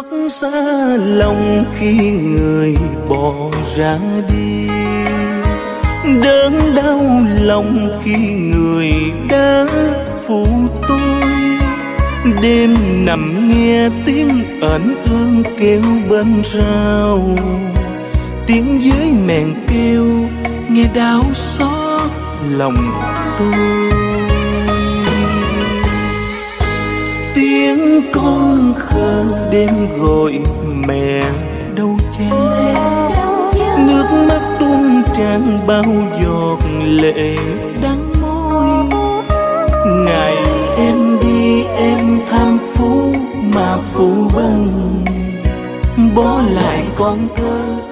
xót xa lòng khi người bỏ ra đi, đớn đau lòng khi người đã phụ tôi. Đêm nằm nghe tiếng ẩn ương kêu bên rào, tiếng dưới mèn kêu nghe đau xót lòng tôi. Tiếng con khờ đêm gọi mẹ đâu cha, nước mắt tuôn tràn bao giọt lệ đắng môi. Ngày em đi em tham phú mà phụ bần, bỏ lại con thơ